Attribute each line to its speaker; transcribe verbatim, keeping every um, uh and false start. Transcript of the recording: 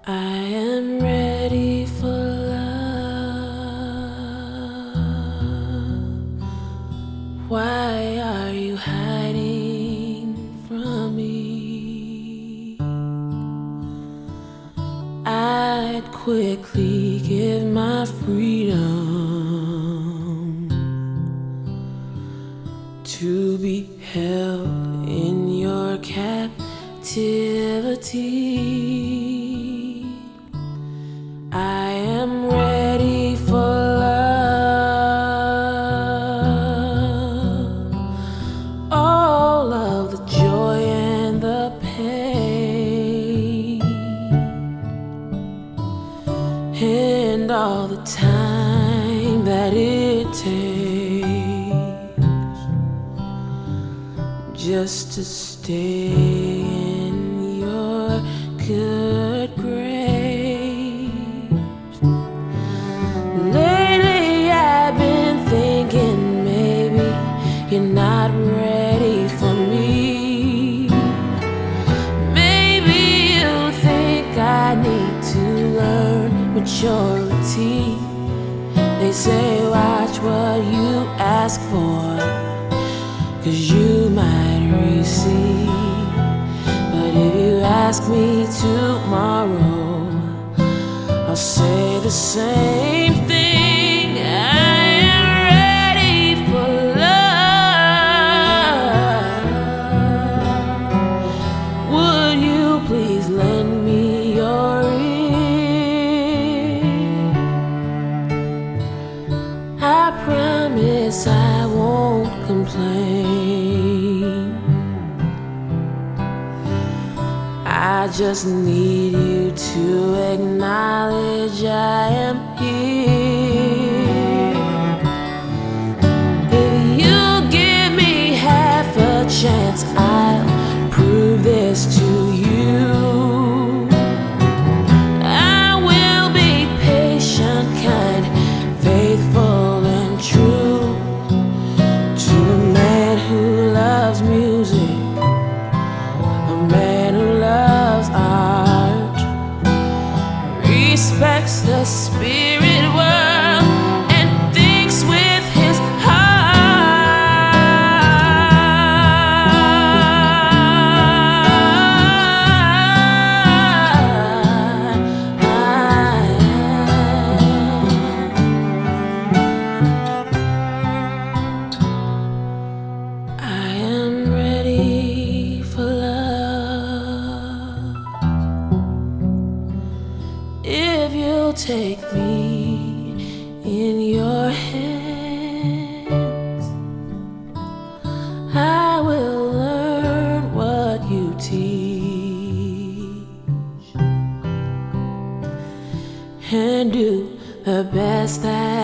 Speaker 1: I am ready for love. Why are you hiding from me? I'd quickly give my freedom to be held in your captivity. I am ready for love, all of the joy and the pain, and all the time that it takes just to stay in your good grace. Lately I've been thinking maybe you're not ready for me. Maybe you think I need to learn maturity. They say watch what you ask for, 'cause you might receive. But if you ask me tomorrow, I'll say the same thing. I am ready for love. Would you please lend me your ear? I promise I won't complain. I just need you to acknowledge I am here. If you give me half a chance, I'll prove this to you. I will be patient, kind, faithful, and true to a man who loves music, a man who loves art, respects the spirit world, and thinks with his heart. I am ready for love. If you'll take me in your hands, I will learn what you teach and do the best I